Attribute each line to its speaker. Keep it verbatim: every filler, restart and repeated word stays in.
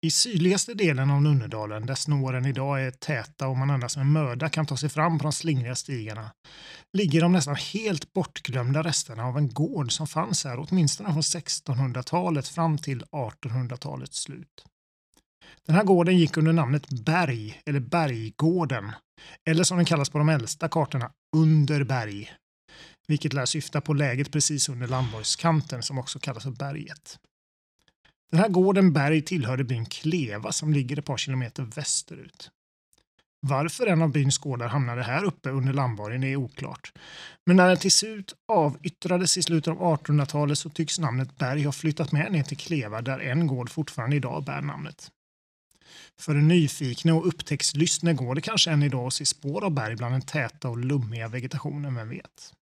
Speaker 1: I sydligaste delen av Nunnedalen, där snåren idag är täta och man endast med möda kan ta sig fram på de slingriga stigarna, ligger de nästan helt bortglömda resterna av en gård som fanns här åtminstone från sextonhundratalet fram till artonhundratalets slut. Den här gården gick under namnet Berg eller Berggården, eller som den kallas på de äldsta kartorna, Underberg, vilket lär syfta på läget precis under landborgskanten som också kallas för berget. Den här gården Berg tillhörde byn Kleva som ligger ett par kilometer västerut. Varför en av byns gårdar hamnade här uppe under landborgen är oklart. Men när den till slut avyttrades i slutet av artonhundratalet så tycks namnet Berg ha flyttat med ner till Kleva där en gård fortfarande idag bär namnet. För en nyfikne och upptäcktslystne går det kanske än idag att se spår av berg bland den täta och lummiga vegetationen, vem vet.